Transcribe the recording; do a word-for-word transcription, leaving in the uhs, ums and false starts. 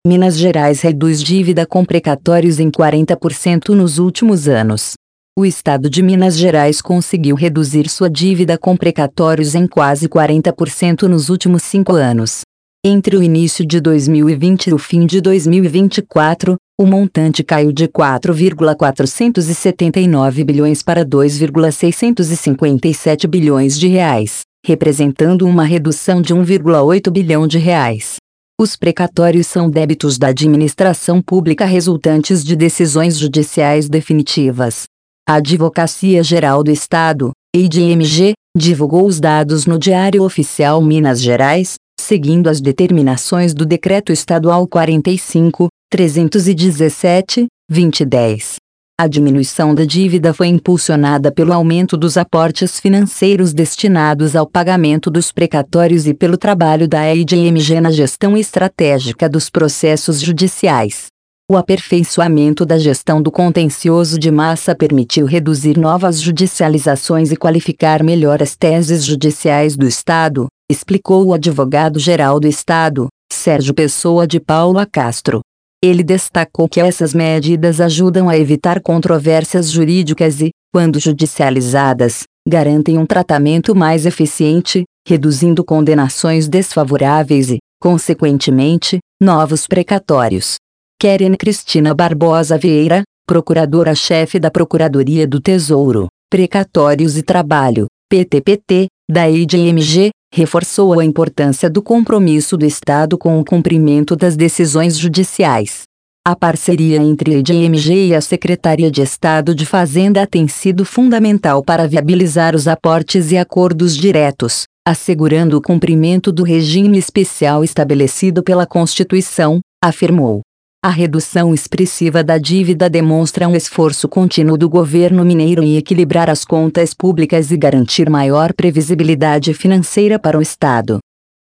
Minas Gerais reduz dívida com precatórios em quarenta por cento nos últimos anos. O estado de Minas Gerais conseguiu reduzir sua dívida com precatórios em quase quarenta por cento nos últimos cinco anos. Entre o início de dois mil e vinte e o fim de dois mil e vinte e quatro, o montante caiu de quatro vírgula quatrocentos e setenta e nove bilhões para dois vírgula seiscentos e cinquenta e sete bilhões de reais, representando uma redução de um vírgula oito bilhão de reais. Os precatórios são débitos da administração pública resultantes de decisões judiciais definitivas. A Advocacia Geral do Estado, A D M G, divulgou os dados no Diário Oficial Minas Gerais, seguindo as determinações do Decreto Estadual quarenta e cinco, trezentos e dezessete, dois mil e dez. A diminuição da dívida foi impulsionada pelo aumento dos aportes financeiros destinados ao pagamento dos precatórios e pelo trabalho da A D M G na gestão estratégica dos processos judiciais. O aperfeiçoamento da gestão do contencioso de massa permitiu reduzir novas judicializações e qualificar melhor as teses judiciais do Estado, explicou o advogado-geral do Estado, Sérgio Pessoa de Paula Castro. Ele destacou que essas medidas ajudam a evitar controvérsias jurídicas e, quando judicializadas, garantem um tratamento mais eficiente, reduzindo condenações desfavoráveis e, consequentemente, novos precatórios. Keren Cristina Barbosa Vieira, procuradora-chefe da Procuradoria do Tesouro, Precatórios e Trabalho, P T P T, da A D M G, reforçou a importância do compromisso do Estado com o cumprimento das decisões judiciais. A parceria entre a A D M G e a Secretaria de Estado de Fazenda tem sido fundamental para viabilizar os aportes e acordos diretos, assegurando o cumprimento do regime especial estabelecido pela Constituição, afirmou. A redução expressiva da dívida demonstra um esforço contínuo do governo mineiro em equilibrar as contas públicas e garantir maior previsibilidade financeira para o Estado.